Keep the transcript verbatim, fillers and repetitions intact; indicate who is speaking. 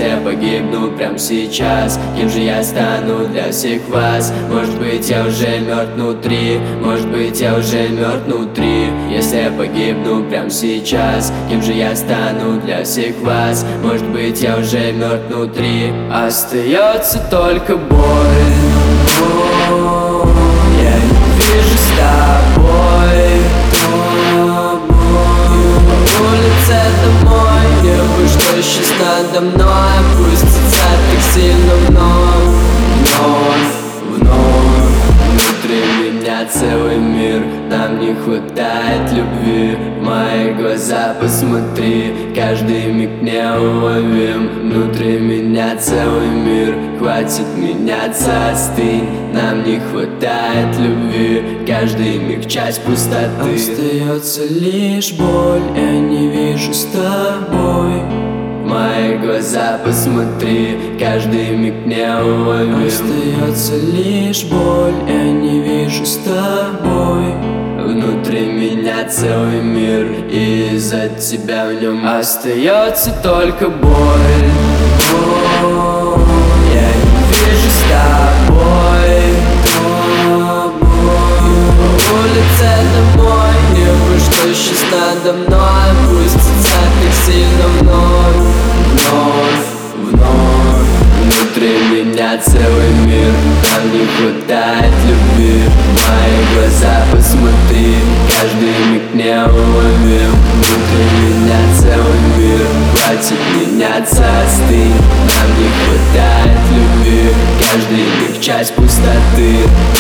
Speaker 1: Если я погибну прямо сейчас, кем же я стану для всех вас? Может быть, я уже мертв внутри, может быть, я уже мертв внутри. Если я погибну прямо сейчас, кем же я стану для всех вас? Может быть, я уже мертв внутри. Остается только боль. Я не вижу с тобой, по улице домой. Небо, что сейчас надо мной, опустится так сильно вновь, вновь, вновь. Внутри меня целый мир, нам не хватает любви. В мои глаза посмотри, каждый миг неуловим. Внутри меня целый мир, хватит меняться, остынь. Нам не хватает любви, каждый миг часть пустоты. Остается лишь боль, я не вижу с тобой. В мои глаза посмотри, каждый миг неуловим. Остается лишь боль, я не вижу с тобой. Внутри меня целый мир, и из-за тебя в нем остается только боль. Я не вижу с тобой, по улице домой. Небо, что сейчас надо мной, опустится так сильно вновь, вновь, вновь. Внутри меня целый мир, нам не хватает любви. В мои глаза посмотри, каждый миг неуловим. Внутри меня целый мир, хватит меняться, остынь. Нам не хватает любви, каждый миг часть пустоты.